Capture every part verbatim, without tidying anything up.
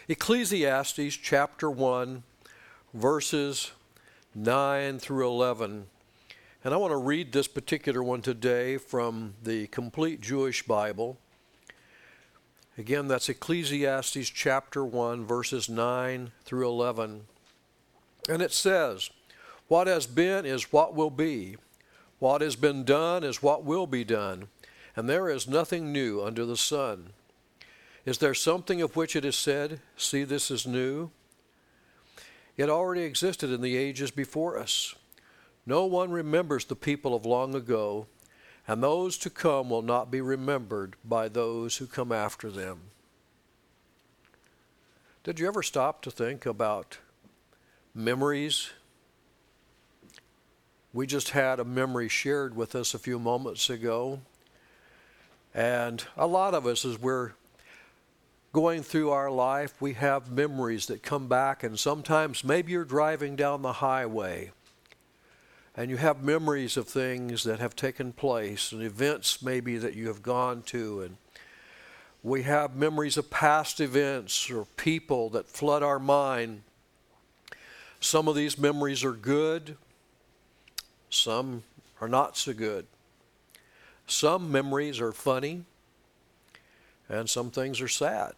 Ecclesiastes chapter one, verses nine through eleven. And I want to read this particular one today from the Complete Jewish Bible. Again, that's Ecclesiastes chapter one, verses nine through eleven. And it says, "What has been is what will be. What has been done is what will be done. And there is nothing new under the sun. Is there something of which it is said, 'See, this is new'? It already existed in the ages before us. No one remembers the people of long ago, and those to come will not be remembered by those who come after them." Did you ever stop to think about memories? We just had a memory shared with us a few moments ago. And a lot of us, as we're going through our life, we have memories that come back, and sometimes maybe you're driving down the highway and you have memories of things that have taken place and events maybe that you have gone to, and we have memories of past events or people that flood our mind. Some of these memories are good, some are not so good. Some memories are funny, and some things are sad.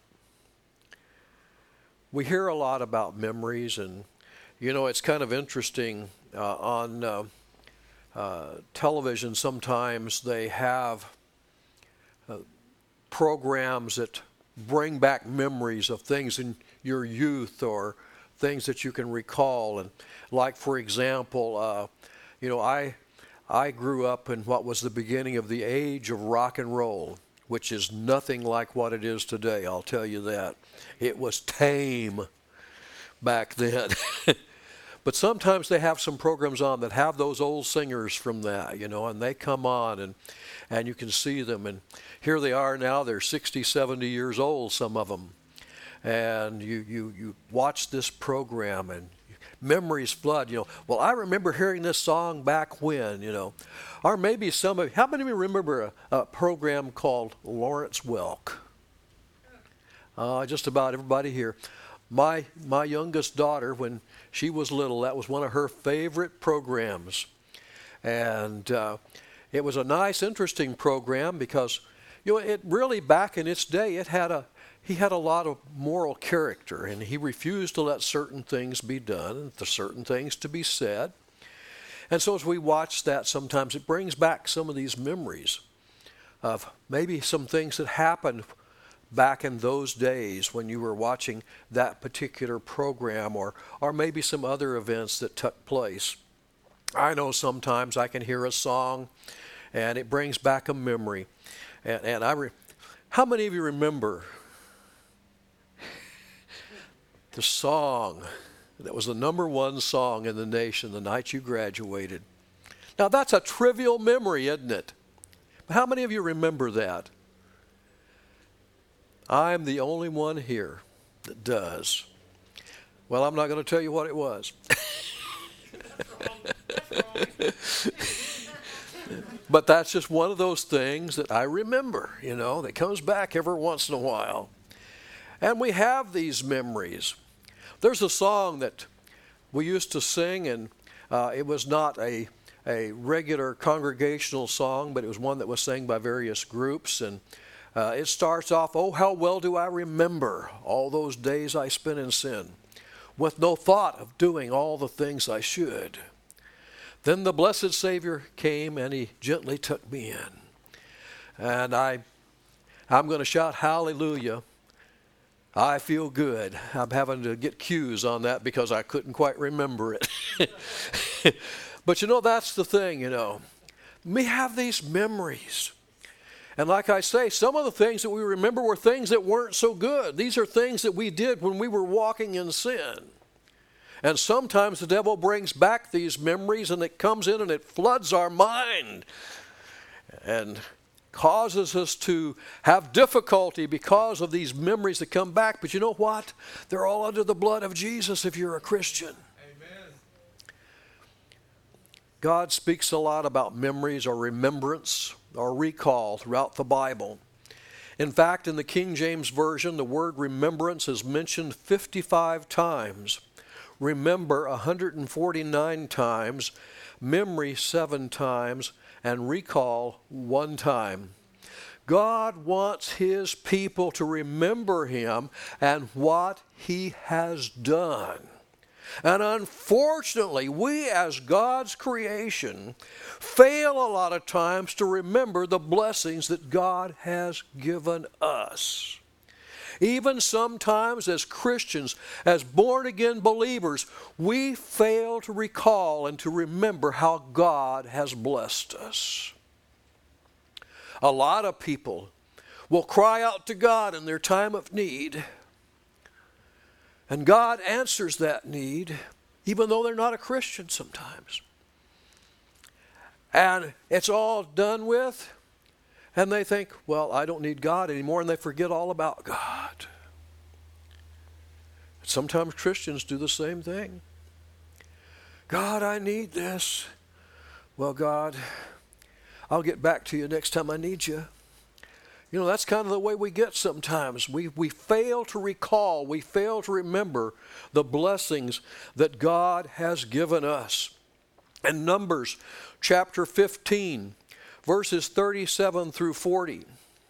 We hear a lot about memories, and you know, it's kind of interesting. Uh, on uh, uh, television, sometimes they have uh, programs that bring back memories of things in your youth or things that you can recall. And like, for example, uh, you know, I I grew up in what was the beginning of the age of rock and roll, which is nothing like what it is today, I'll tell you that. It was tame back then. But sometimes they have some programs on that have those old singers from that, you know, and they come on and and you can see them. And here they are now, they're sixty, seventy years old, some of them. And you, you, you watch this program and memories flood, you know. Well, I remember hearing this song back when, you know. Or maybe some of, how many of you remember a, a program called Lawrence Welk? Uh, just about everybody here. My my youngest daughter, when she was little, that was one of her favorite programs. And uh, it was a nice, interesting program because, you know, it really, back in its day, it had a, he had a lot of moral character, and he refused to let certain things be done and for certain things to be said. And so as we watch that, sometimes it brings back some of these memories of maybe some things that happened back in those days when you were watching that particular program, or or maybe some other events that took place. I know sometimes I can hear a song and it brings back a memory. And, and I, re- how many of you remember the song that was the number one song in the nation the night you graduated? Now that's a trivial memory, isn't it? But how many of you remember that? I'm the only one here that does. Well, I'm not going to tell you what it was. But that's just one of those things that I remember, you know, that comes back every once in a while. And we have these memories. There's a song that we used to sing, and uh, it was not a, a regular congregational song, but it was one that was sang by various groups. And Uh, it starts off, "Oh, how well do I remember all those days I spent in sin, with no thought of doing all the things I should. Then the blessed Savior came and he gently took me in." And I, I'm going to shout hallelujah. I feel good. I'm having to get cues on that because I couldn't quite remember it. But you know, that's the thing, you know. We have these memories. And like I say, some of the things that we remember were things that weren't so good. These are things that we did when we were walking in sin. And sometimes the devil brings back these memories, and it comes in and it floods our mind and causes us to have difficulty because of these memories that come back. But you know what? They're all under the blood of Jesus if you're a Christian. Amen. God speaks a lot about memories or remembrance or recall throughout the Bible. In fact, in the King James Version, the word remembrance is mentioned fifty-five times. Remember one hundred forty-nine times, memory seven times, and recall one time. God wants His people to remember Him and what He has done. And unfortunately, we as God's creation fail a lot of times to remember the blessings that God has given us. Even sometimes as Christians, as born-again believers, we fail to recall and to remember how God has blessed us. A lot of people will cry out to God in their time of need, and God answers that need, even though they're not a Christian sometimes. And it's all done with, and they think, well, I don't need God anymore, and they forget all about God. Sometimes Christians do the same thing. God, I need this. Well, God, I'll get back to you next time I need you. You know, that's kind of the way we get sometimes. We, we fail to recall, we fail to remember the blessings that God has given us. In Numbers chapter fifteen, verses thirty-seven through forty.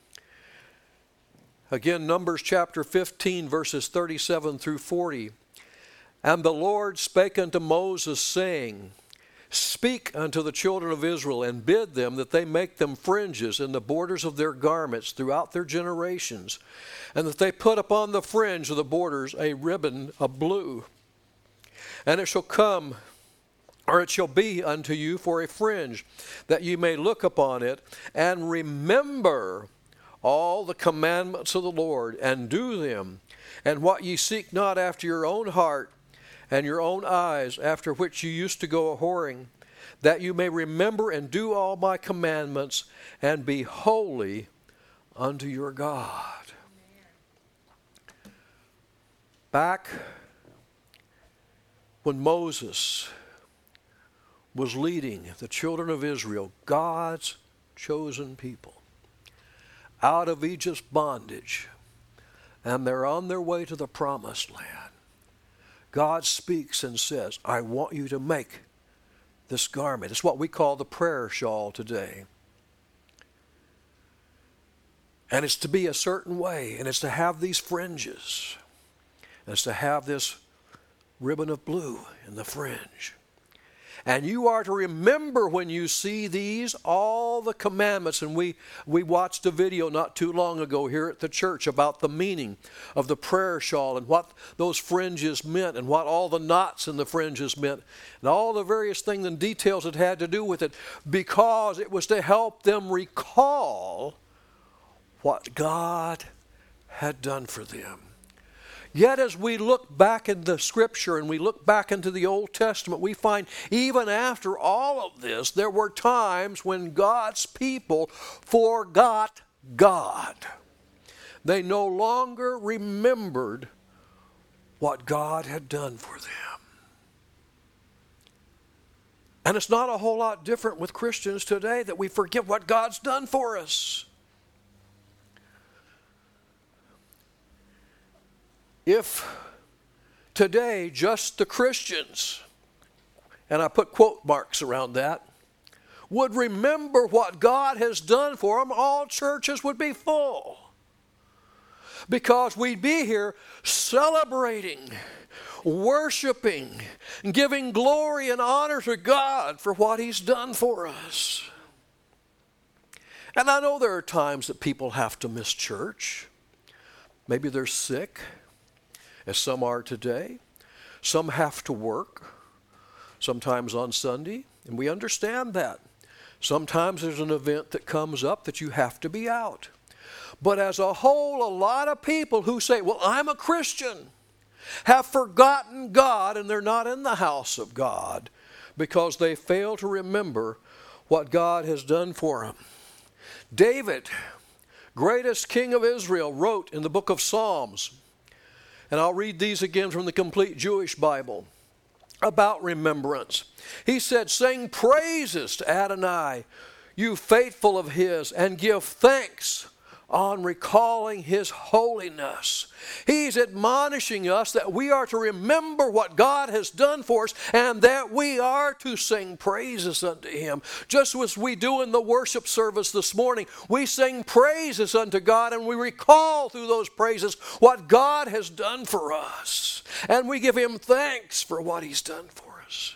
Again, Numbers chapter fifteen, verses thirty-seven through forty. And the Lord spake unto Moses, saying, Speak unto the children of Israel, and bid them that they make them fringes in the borders of their garments throughout their generations, and that they put upon the fringe of the borders a ribbon of blue. And it shall come, or it shall be unto you for a fringe, that ye may look upon it, and remember all the commandments of the Lord, and do them, and what ye seek not after your own heart, and your own eyes, after which you used to go a-whoring, that you may remember and do all my commandments, and be holy unto your God. Back when Moses was leading the children of Israel, God's chosen people, out of Egypt's bondage, and they're on their way to the promised land, God speaks and says, I want you to make this garment. It's what we call the prayer shawl today. And it's to be a certain way, and it's to have these fringes. And it's to have this ribbon of blue in the fringe. And you are to remember when you see these, all the commandments. And we, we watched a video not too long ago here at the church about the meaning of the prayer shawl and what those fringes meant and what all the knots in the fringes meant and all the various things and details that had to do with it, because it was to help them recall what God had done for them. Yet as we look back in the Scripture and we look back into the Old Testament, we find even after all of this, there were times when God's people forgot God. They no longer remembered what God had done for them. And it's not a whole lot different with Christians today, that we forget what God's done for us. If today just the Christians, and I put quote marks around that, would remember what God has done for them, all churches would be full. Because we'd be here celebrating, worshiping, and giving glory and honor to God for what He's done for us. And I know there are times that people have to miss church. Maybe they're sick, as some are today. Some have to work, sometimes on Sunday, and we understand that. Sometimes there's an event that comes up that you have to be out. But as a whole, a lot of people who say, well, I'm a Christian, have forgotten God, and they're not in the house of God because they fail to remember what God has done for them. David, greatest king of Israel, wrote in the book of Psalms, and I'll read these again from the Complete Jewish Bible, about remembrance. He said, sing praises to Adonai, you faithful of His, and give thanks on recalling His holiness. He's admonishing us that we are to remember what God has done for us and that we are to sing praises unto Him. Just as we do in the worship service this morning, we sing praises unto God and we recall through those praises what God has done for us. And we give Him thanks for what He's done for us.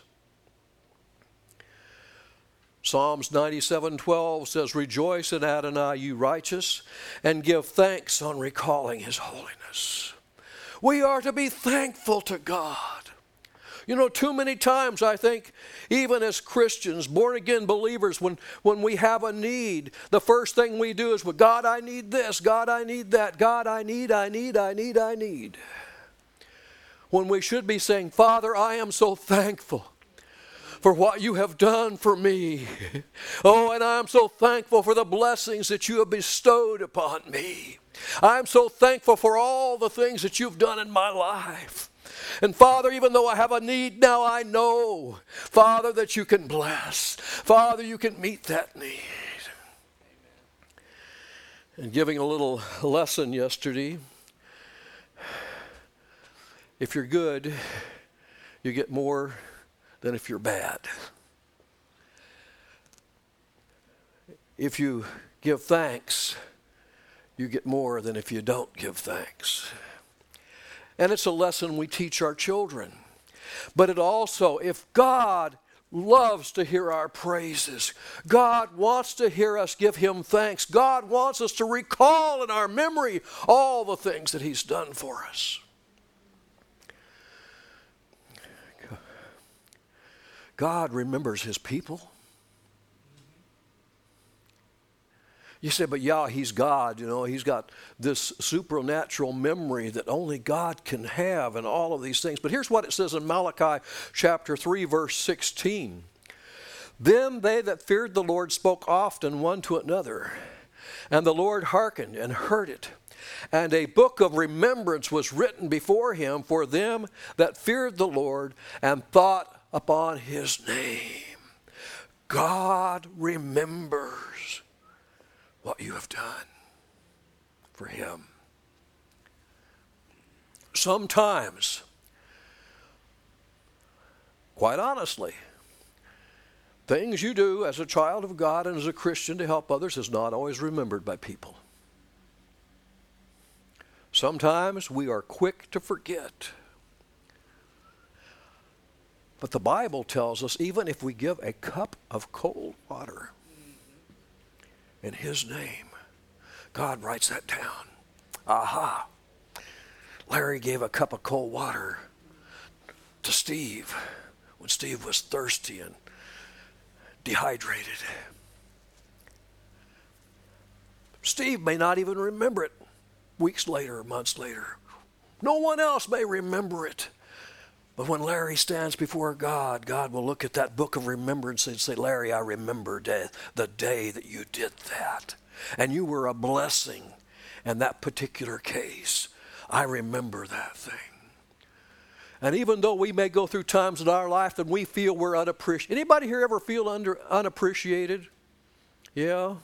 Psalms ninety-seven twelve says, "Rejoice in Adonai, you righteous, and give thanks on recalling His holiness." We are to be thankful to God. You know, too many times I think, even as Christians, born-again believers, when, when we have a need, the first thing we do is, well, God, I need this. God, I need that. God, I need, I need, I need, I need. When we should be saying, Father, I am so thankful for what you have done for me. Oh, and I'm so thankful for the blessings that you have bestowed upon me. I'm so thankful for all the things that you've done in my life. And Father, even though I have a need now, I know, Father, that you can bless. Father, you can meet that need. And giving a little lesson yesterday, if you're good, you get more than if you're bad. If you give thanks, you get more than if you don't give thanks. And it's a lesson we teach our children. But it also, if God loves to hear our praises, God wants to hear us give Him thanks. God wants us to recall in our memory all the things that He's done for us. God remembers His people. You say, but yeah, He's God, you know, He's got this supernatural memory that only God can have and all of these things. But here's what it says in Malachi chapter three, verse sixteen. Then they that feared the Lord spoke often one to another, and the Lord hearkened and heard it. And a book of remembrance was written before Him for them that feared the Lord and thought upon His name. God remembers what you have done for Him. Sometimes, quite honestly, things you do as a child of God and as a Christian to help others is not always remembered by people. Sometimes we are quick to forget. But the Bible tells us, even if we give a cup of cold water in His name, God writes that down. Aha. Larry gave a cup of cold water to Steve when Steve was thirsty and dehydrated. Steve may not even remember it weeks later or months later. No one else may remember it. But when Larry stands before God, God will look at that book of remembrance and say, Larry, I remember day, the day that you did that. And you were a blessing in that particular case. I remember that thing. And even though we may go through times in our life that we feel we're unappreciated. Anybody here ever feel under, unappreciated? Yeah?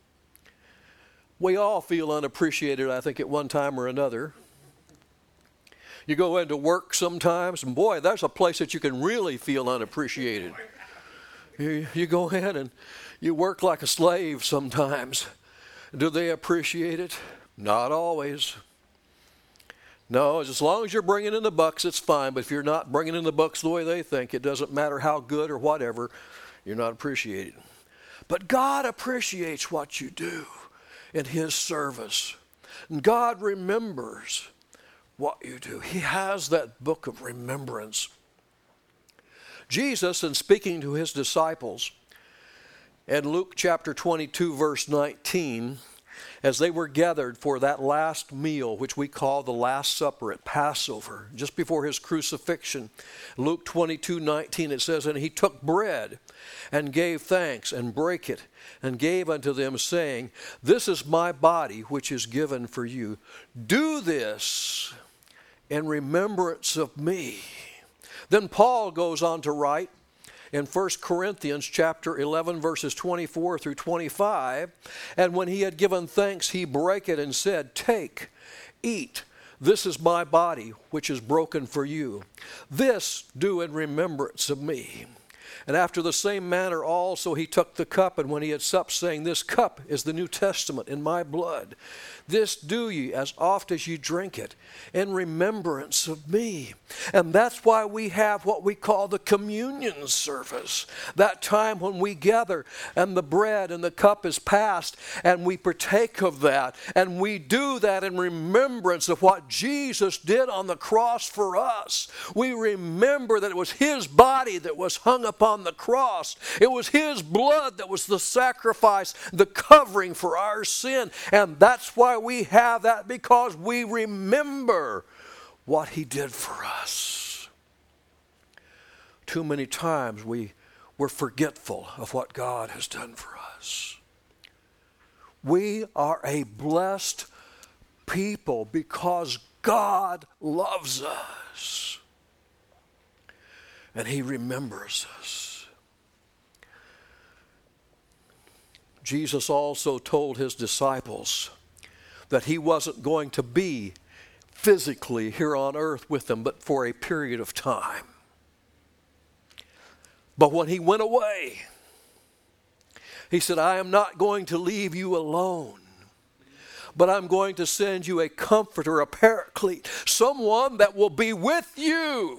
We all feel unappreciated, I think, at one time or another. You go into work sometimes, and boy, that's a place that you can really feel unappreciated. You, you go in and you work like a slave sometimes. Do they appreciate it? Not always. No, as long as you're bringing in the bucks, it's fine. But if you're not bringing in the bucks the way they think, it doesn't matter how good or whatever, you're not appreciated. But God appreciates what you do in His service. And God remembers what you do. He has that book of remembrance. Jesus, in speaking to His disciples, in Luke chapter twenty-two, verse nineteen, as they were gathered for that last meal, which we call the Last Supper at Passover, just before His crucifixion, Luke twenty-two, nineteen, it says, and He took bread and gave thanks and brake it and gave unto them, saying, this is my body, which is given for you. Do this in remembrance of me. Then Paul goes on to write in First Corinthians chapter eleven, verses twenty-four through twenty-five. And when he had given thanks, he brake it and said, "Take, eat. This is my body, which is broken for you. This do in remembrance of me." And after the same manner also he took the cup, and when he had supped, saying, "This cup is the New Testament in my blood. This do ye as oft as ye drink it in remembrance of me." And that's why we have what we call the communion service. That time when we gather and the bread and the cup is passed and we partake of that. And we do that in remembrance of what Jesus did on the cross for us. We remember that it was his body that was hung upon the cross. It was his blood that was the sacrifice, the covering for our sin. And that's why we have that, because we remember what he did for us. Too many times we, we're forgetful of what God has done for us. We are a blessed people because God loves us. And he remembers us. Jesus also told his disciples that he wasn't going to be physically here on earth with them, but for a period of time. But when he went away, he said, "I am not going to leave you alone, but I'm going to send you a comforter, a paraclete, someone that will be with you."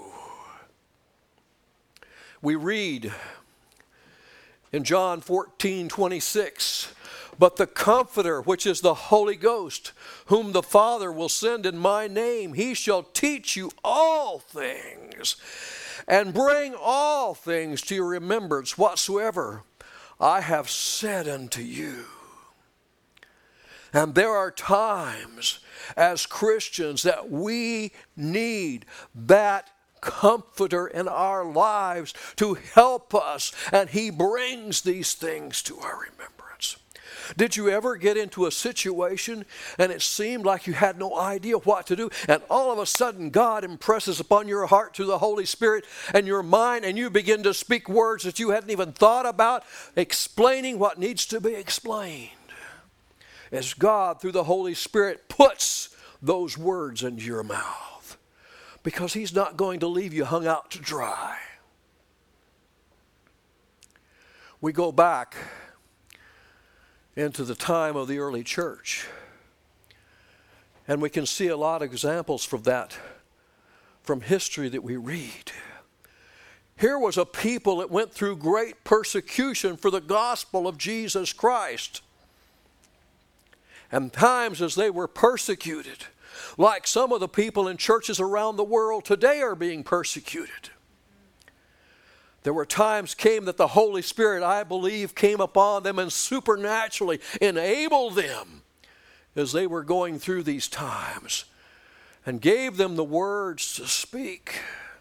We read in John fourteen twenty-six, "But the Comforter, which is the Holy Ghost, whom the Father will send in my name, he shall teach you all things, and bring all things to your remembrance, whatsoever I have said unto you." And there are times as Christians that we need that Comforter in our lives to help us, and he brings these things to our remembrance. Did you ever get into a situation and it seemed like you had no idea what to do, and all of a sudden God impresses upon your heart through the Holy Spirit and your mind, and you begin to speak words that you hadn't even thought about, explaining what needs to be explained, as God through the Holy Spirit puts those words into your mouth, because he's not going to leave you hung out to dry. We go back into the time of the early church, and we can see a lot of examples from that from history that we read. Here was a people that went through great persecution for the gospel of Jesus Christ. And times as they were persecuted, like some of the people in churches around the world today are being persecuted. There were times came that the Holy Spirit, I believe, came upon them and supernaturally enabled them as they were going through these times, and gave them the words to speak.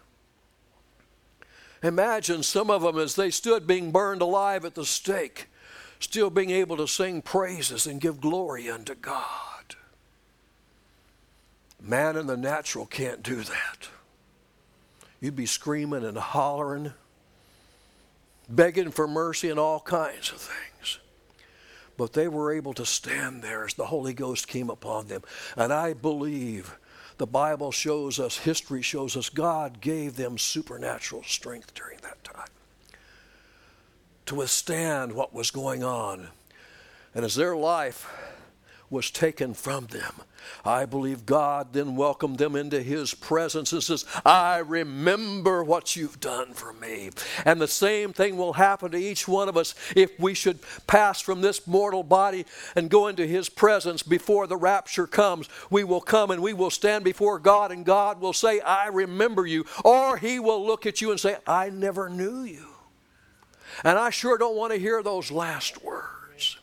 Imagine some of them as they stood being burned alive at the stake, still being able to sing praises and give glory unto God. Man in the natural can't do that. You'd be screaming and hollering, begging for mercy and all kinds of things. But they were able to stand there as the Holy Ghost came upon them. And I believe the Bible shows us, history shows us, God gave them supernatural strength during that time to withstand what was going on. And as their life was taken from them, I believe God then welcomed them into his presence and says, "I remember what you've done for me." And the same thing will happen to each one of us if we should pass from this mortal body and go into his presence before the rapture comes. We will come and we will stand before God, and God will say, "I remember you." Or he will look at you and say, "I never knew you." And I sure don't want to hear those last words.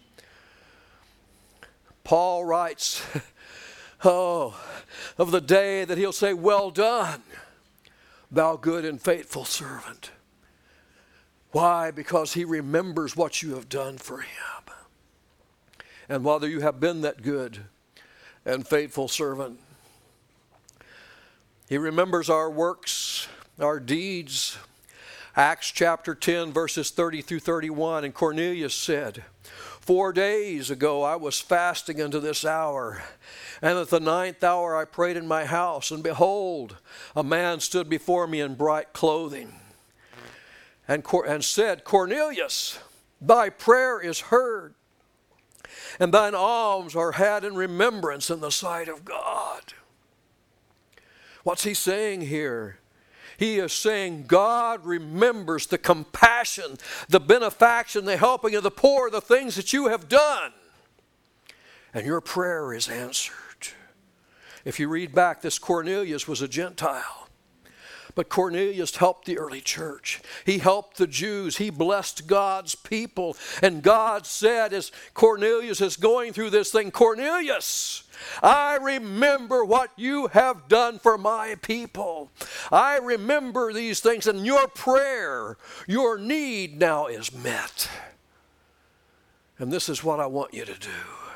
Paul writes, oh, of the day that he'll say, "Well done, thou good and faithful servant." Why? Because he remembers what you have done for him. And whether you have been that good and faithful servant, he remembers our works, our deeds, Acts chapter ten, verses thirty through thirty-one, and Cornelius said, Four days ago I was fasting unto this hour, and at the ninth hour I prayed in my house, and behold, a man stood before me in bright clothing, and, and said, Cornelius, thy prayer is heard, and thine alms are had in remembrance in the sight of God. What's he saying here? He is saying God remembers the compassion, the benefaction, the helping of the poor, the things that you have done. And your prayer is answered. If you read back, this Cornelius was a Gentile. But Cornelius helped the early church. He helped the Jews. He blessed God's people. And God said, as Cornelius is going through this thing, Cornelius, I remember what you have done for my people. I remember these things, and your prayer, your need now is met. And this is what I want you to do.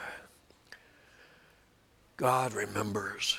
God remembers.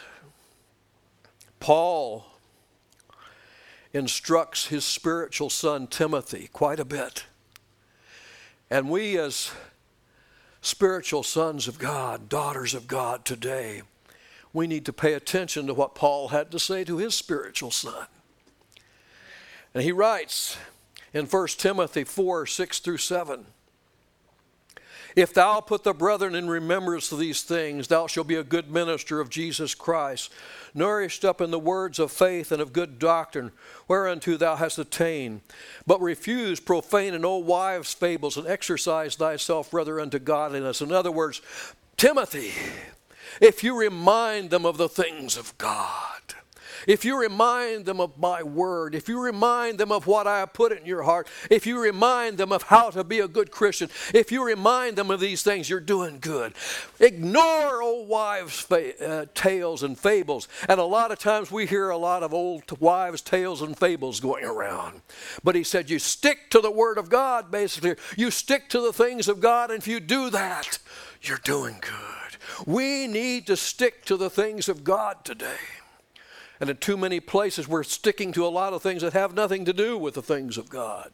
Paul instructs his spiritual son Timothy quite a bit. And we as spiritual sons of God, daughters of God today, we need to pay attention to what Paul had to say to his spiritual son. And he writes in First Timothy four, six through seven, If thou put the brethren in remembrance of these things, thou shalt be a good minister of Jesus Christ, nourished up in the words of faith and of good doctrine, whereunto thou hast attained. But refuse profane and old wives' fables, and exercise thyself rather unto godliness. In other words, Timothy, if you remind them of the things of God, if you remind them of my word, if you remind them of what I have put in your heart, if you remind them of how to be a good Christian, if you remind them of these things, you're doing good. Ignore old wives' fa- uh, tales and fables. And a lot of times we hear a lot of old wives' tales and fables going around. But he said you stick to the word of God, basically. You stick to the things of God, and if you do that, you're doing good. We need to stick to the things of God today. And in too many places, we're sticking to a lot of things that have nothing to do with the things of God.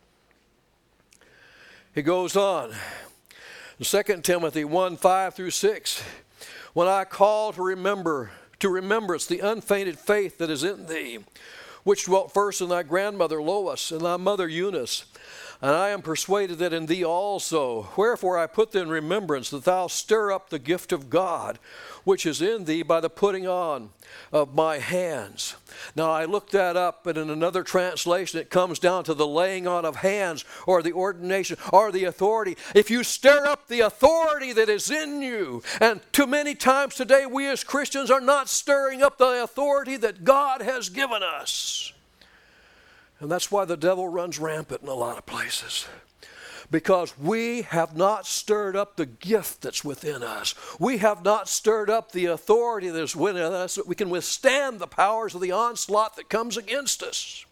He goes on. In Second Timothy one, five through six, when I call to remember, to remembrance the unfeigned faith that is in thee, which dwelt first in thy grandmother Lois and thy mother Eunice, and I am persuaded that in thee also. Wherefore I put thee in remembrance that thou stir up the gift of God, which is in thee by the putting on of my hands. Now I looked that up, but in another translation it comes down to the laying on of hands, or the ordination, or the authority. If you stir up the authority that is in you, and too many times today we as Christians are not stirring up the authority that God has given us. And that's why the devil runs rampant in a lot of places. Because we have not stirred up the gift that's within us. We have not stirred up the authority that is within us, that we can withstand the powers of the onslaught that comes against us.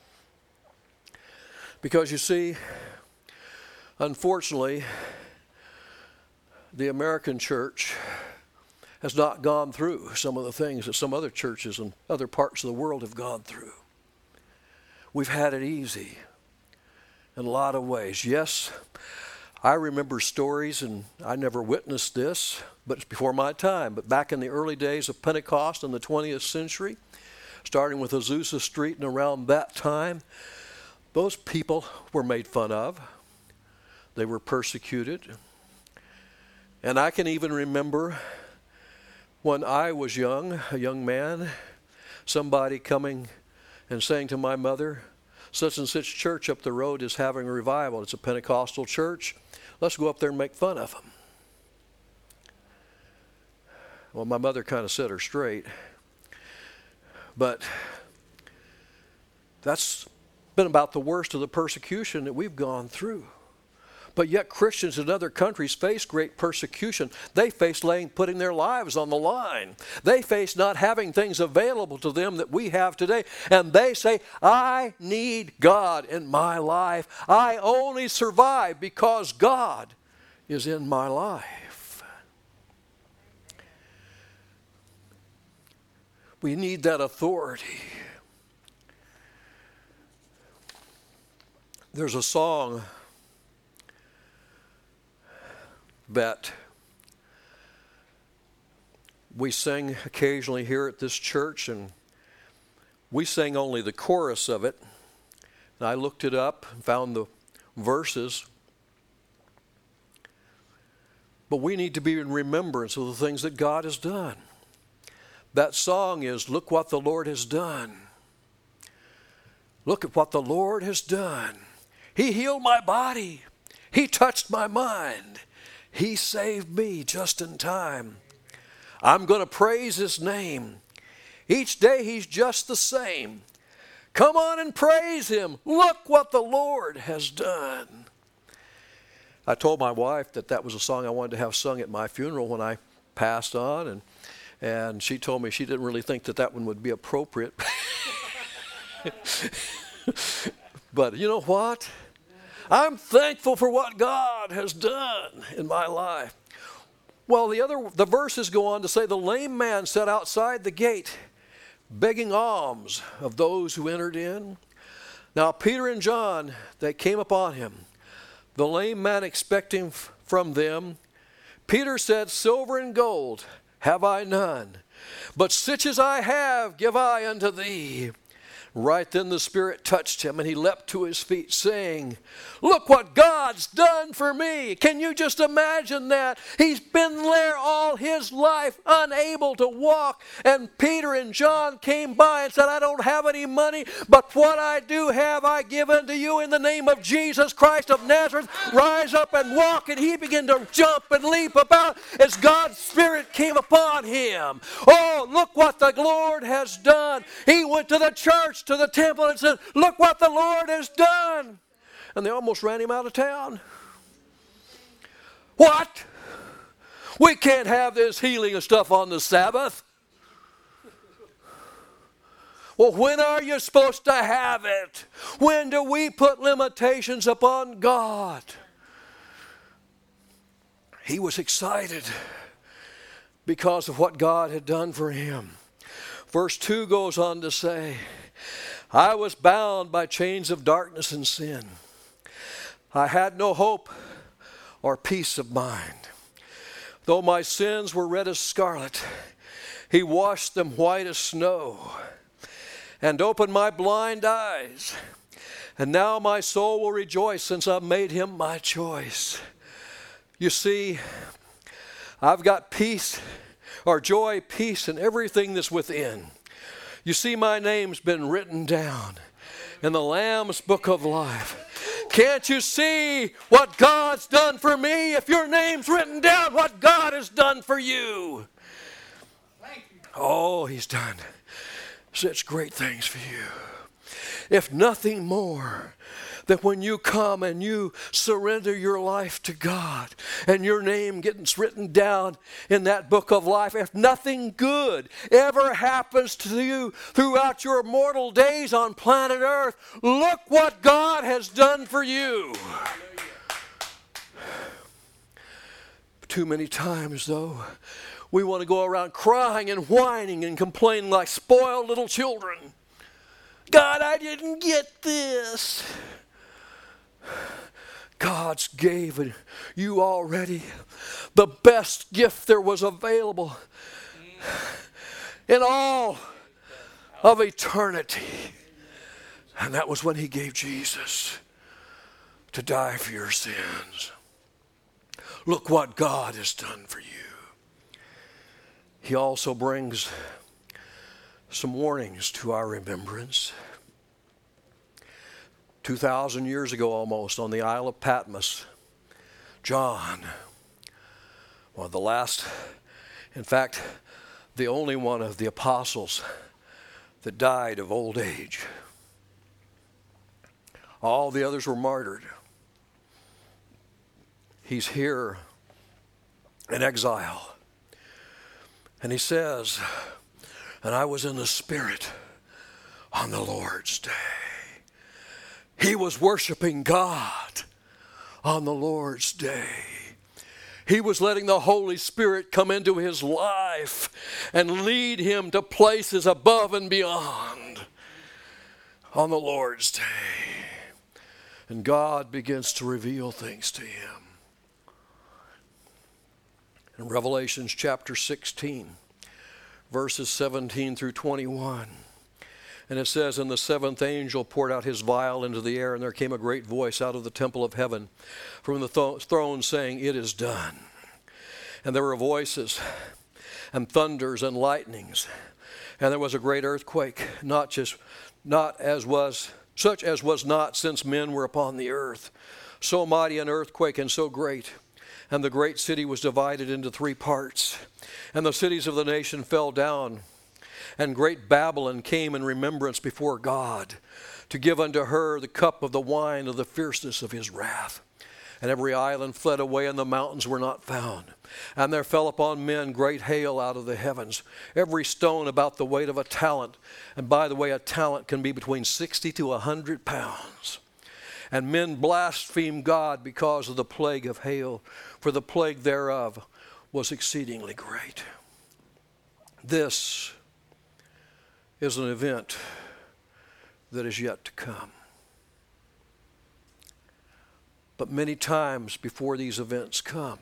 Because you see, unfortunately, the American church has not gone through some of the things that some other churches in other parts of the world have gone through. We've had it easy in a lot of ways. Yes, I remember stories, and I never witnessed this, but it's before my time. But back in the early days of Pentecost in the twentieth century, starting with Azusa Street and around that time, those people were made fun of. They were persecuted. And I can even remember when I was young, a young man, somebody coming and saying to my mother, such and such church up the road is having a revival. It's a Pentecostal church. Let's go up there and make fun of them. Well, my mother kind of set her straight. But that's been about the worst of the persecution that we've gone through. But yet Christians in other countries face great persecution. They face laying, putting their lives on the line. They face not having things available to them that we have today. And they say, I need God in my life. I only survive because God is in my life. We need that authority. There's a song that we sing occasionally here at this church, and we sang only the chorus of it. And I looked it up and found the verses. But we need to be in remembrance of the things that God has done. That song is, "Look what the Lord has done. Look at what the Lord has done. He healed my body. He touched my mind. He saved me just in time. I'm going to praise His name. Each day He's just the same. Come on and praise Him. Look what the Lord has done." I told my wife that that was a song I wanted to have sung at my funeral when I passed on, and and she told me she didn't really think that that one would be appropriate. But you know what? I'm thankful for what God has done in my life. Well, the other the verses go on to say, "The lame man sat outside the gate, begging alms of those who entered in. Now Peter and John, they came upon him, the lame man expecting f- from them. Peter said, 'Silver and gold have I none, but such as I have give I unto thee.' Right then the Spirit touched him, and he leapt to his feet, saying, 'Look what God's done for me.'" Can you just imagine that? He's been there all his life, unable to walk. And Peter and John came by and said, "I don't have any money, but what I do have I give unto you in the name of Jesus Christ of Nazareth. Rise up and walk." And he began to jump and leap about as God's Spirit came upon him. Oh, look what the Lord has done. He went to the church, to the temple, and said, "Look what the Lord has done." And they almost ran him out of town. What? We can't have this healing and stuff on the Sabbath. Well, when are you supposed to have it? When do we put limitations upon God? He was excited because of what God had done for him. Verse two goes on to say, "I was bound by chains of darkness and sin. I had no hope or peace of mind. Though my sins were red as scarlet, He washed them white as snow, and opened my blind eyes. And now my soul will rejoice, since I've made Him my choice." You see, I've got peace, or joy, peace, and everything that's within. You see, my name's been written down in the Lamb's Book of Life. Can't you see what God's done for me? If your name's written down, what God has done for you. Oh, He's done such great things for you. If nothing more, that when you come and you surrender your life to God and your name gets written down in that book of life, if nothing good ever happens to you throughout your mortal days on planet Earth, look what God has done for you. Too many times, though, we want to go around crying and whining and complaining like spoiled little children. God, I didn't get this. God's gave you already the best gift there was available in all of eternity. And that was when He gave Jesus to die for your sins. Look what God has done for you. He also brings some warnings to our remembrance. Two thousand years ago almost, on the Isle of Patmos, John, one of the last, in fact, the only one of the apostles that died of old age. All the others were martyred. He's here in exile. And he says, "And I was in the Spirit on the Lord's day." He was worshiping God on the Lord's day. He was letting the Holy Spirit come into his life and lead him to places above and beyond on the Lord's day. And God begins to reveal things to him. In Revelations chapter sixteen, verses seventeen through twenty-one, and it says, "And the seventh angel poured out his vial into the air, and there came a great voice out of the temple of heaven from the th- throne saying, 'It is done.' And there were voices and thunders and lightnings, and there was a great earthquake, not just not as was such as was not since men were upon the earth. So mighty an earthquake and so great. And the great city was divided into three parts. And the cities of the nation fell down. And great Babylon came in remembrance before God, to give unto her the cup of the wine of the fierceness of his wrath. And every island fled away, and the mountains were not found. And there fell upon men great hail out of the heavens, every stone about the weight of a talent. And by the way, a talent can be between sixty to a hundred pounds. And men blasphemed God because of the plague of hail, for the plague thereof was exceedingly great." This is an event that is yet to come. But many times before these events come,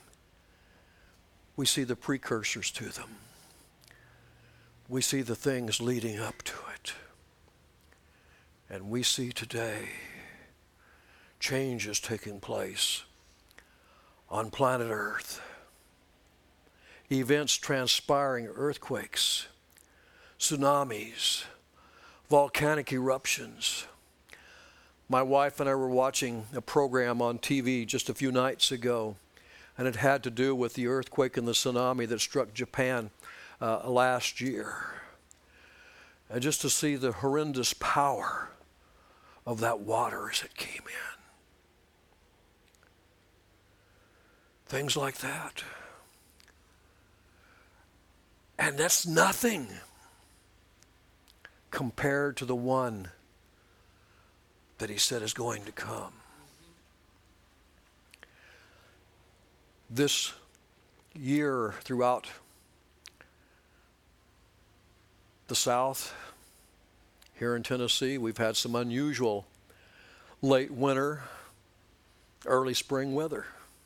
we see the precursors to them. We see the things leading up to it. And we see today changes taking place on planet Earth. Events transpiring, earthquakes, tsunamis, volcanic eruptions. My wife and I were watching a program on T V just a few nights ago, and it had to do with the earthquake and the tsunami that struck Japan uh, last year. And just to see the horrendous power of that water as it came in. Things like that. And that's nothing compared to the one that he said is going to come. This year throughout the South, here in Tennessee, we've had some unusual late winter, early spring weather.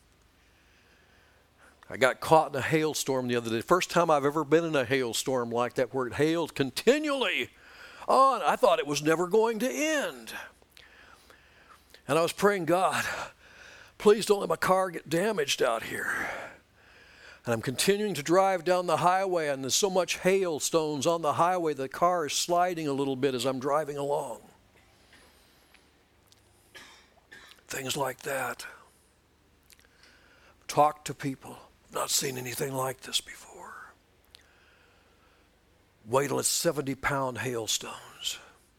I got caught in a hailstorm the other day. First time I've ever been in a hailstorm like that, where it hailed continually on. I thought it was never going to end. And I was praying, God, please don't let my car get damaged out here. And I'm continuing to drive down the highway, and there's so much hailstones on the highway, the car is sliding a little bit as I'm driving along. Things like that. Talk to people. Not seen anything like this before. Wait till it's seventy pound hailstones.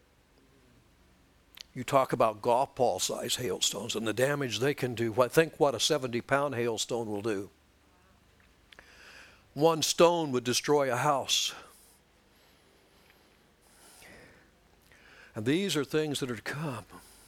You talk about golf ball size hailstones and the damage they can do. Think what a seventy pound hailstone will do. One stone would destroy a house. And these are things that are to come.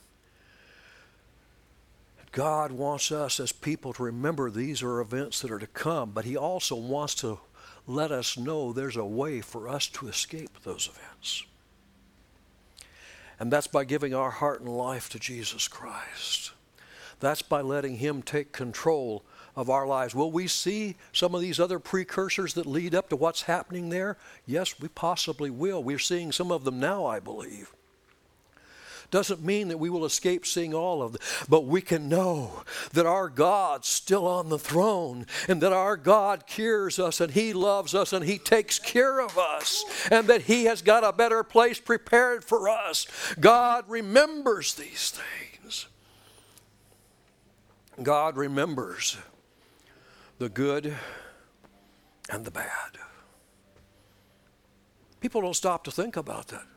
God wants us as people to remember these are events that are to come, but he also wants to let us know there's a way for us to escape those events. And that's by giving our heart and life to Jesus Christ. That's by letting him take control of our lives. Will we see some of these other precursors that lead up to what's happening there? Yes, we possibly will. We're seeing some of them now, I believe. Doesn't mean that we will escape seeing all of them, but we can know that our God's still on the throne, and that our God cures us, and he loves us, and he takes care of us, and that he has got a better place prepared for us. God remembers these things. God remembers the good and the bad. People don't stop to think about that.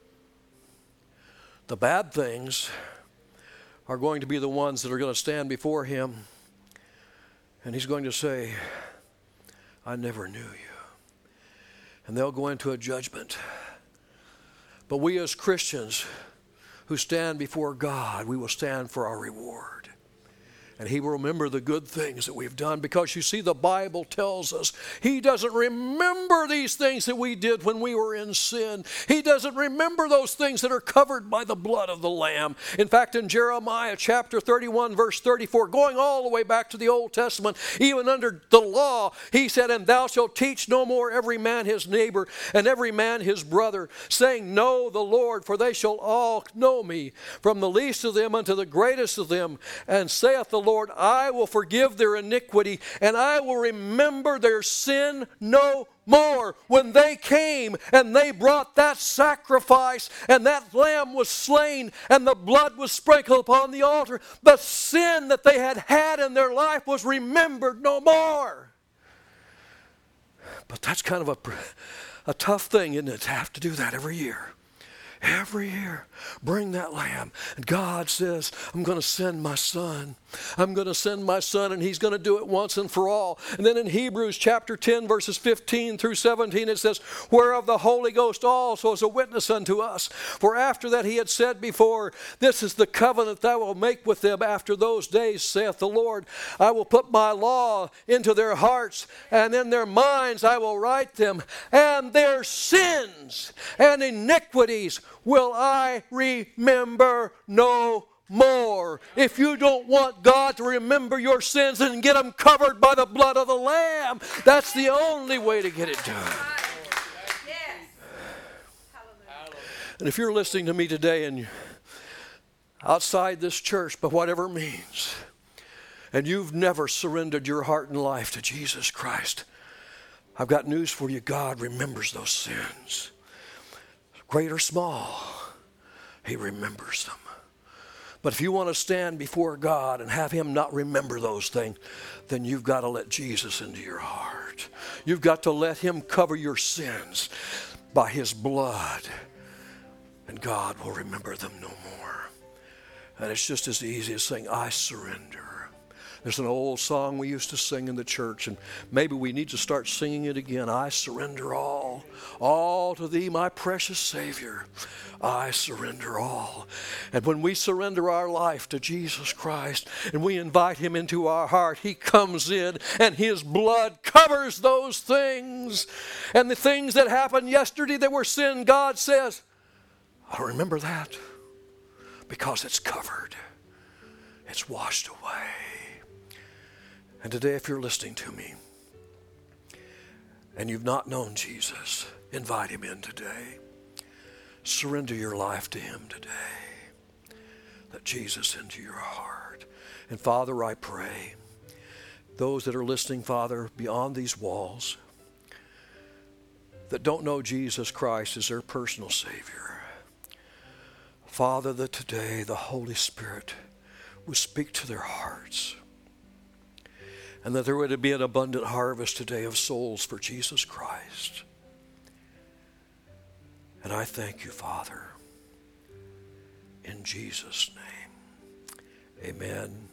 The bad things are going to be the ones that are going to stand before him, and he's going to say, I never knew you. And they'll go into a judgment. But we as Christians who stand before God, we will stand for our reward. And he will remember the good things that we've done, because you see, the Bible tells us he doesn't remember these things that we did when we were in sin. He doesn't remember those things that are covered by the blood of the Lamb. In fact, in Jeremiah chapter thirty-one, verse thirty-four, going all the way back to the Old Testament, even under the law, he said, "And thou shalt teach no more every man his neighbor and every man his brother, saying, Know the Lord, for they shall all know me, from the least of them unto the greatest of them. And saith the Lord, Lord, I will forgive their iniquity, and I will remember their sin no more." When they came and they brought that sacrifice, and that lamb was slain, and the blood was sprinkled upon the altar, the sin that they had had in their life was remembered no more. But that's kind of a, a tough thing, isn't it, to have to do that every year. Every year, bring that lamb. And God says, I'm going to send my son. I'm going to send my son, and he's going to do it once and for all. And then in Hebrews chapter ten, verses fifteen through seventeen, it says, "Whereof the Holy Ghost also is a witness unto us. For after that he had said before, This is the covenant that I will make with them after those days, saith the Lord. I will put my law into their hearts, and in their minds I will write them. And their sins and iniquities will I remember no more." If you don't want God to remember your sins, then get them covered by the blood of the Lamb. That's the only way to get it done. And if you're listening to me today and outside this church, but whatever it means, and you've never surrendered your heart and life to Jesus Christ, I've got news for you. God remembers those sins. Great or small, he remembers them. But if you want to stand before God and have him not remember those things, then you've got to let Jesus into your heart. You've got to let him cover your sins by his blood, and God will remember them no more. And it's just as easy as saying, I surrender. There's an old song we used to sing in the church, and maybe we need to start singing it again. I surrender all, all to thee, my precious Savior. I surrender all. And when we surrender our life to Jesus Christ and we invite him into our heart, he comes in and his blood covers those things. And the things that happened yesterday that were sin, God says, I remember that because it's covered. It's washed away. And today, if you're listening to me and you've not known Jesus, invite him in today. Surrender your life to him today. Let Jesus into your heart. And Father, I pray, those that are listening, Father, beyond these walls, that don't know Jesus Christ as their personal Savior, Father, that today the Holy Spirit would speak to their hearts, and that there would be an abundant harvest today of souls for Jesus Christ. And I thank you, Father, in Jesus' name. Amen.